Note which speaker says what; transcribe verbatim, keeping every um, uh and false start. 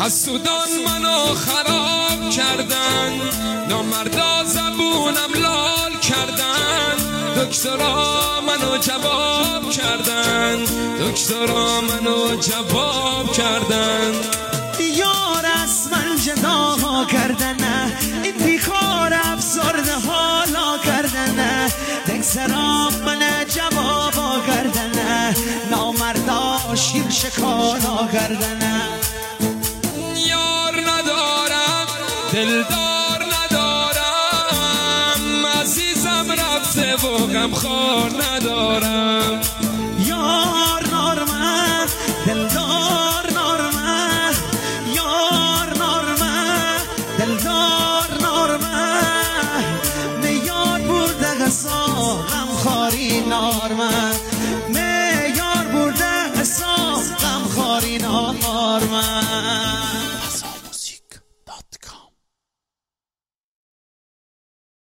Speaker 1: حسودان منو خراب کردن، نامردا زبونم لال کردن، دکترا منو جواب کردن، دکترا منو جواب کردن.
Speaker 2: یار از من جدا کردن، این بیکار افسرده حالا کردن، دکترا من جواب کردن، نامردا شیر شکالا کردن.
Speaker 1: یار ندارم دلدار ندارم، عزیزم رفته و غمخوار ندارم.
Speaker 2: یار نارمه دلدار نارمه، یار نارمه دلدار نارمه، میار برده غصا غمخواری نارمه، میار برده غصا غمخواری نارمه.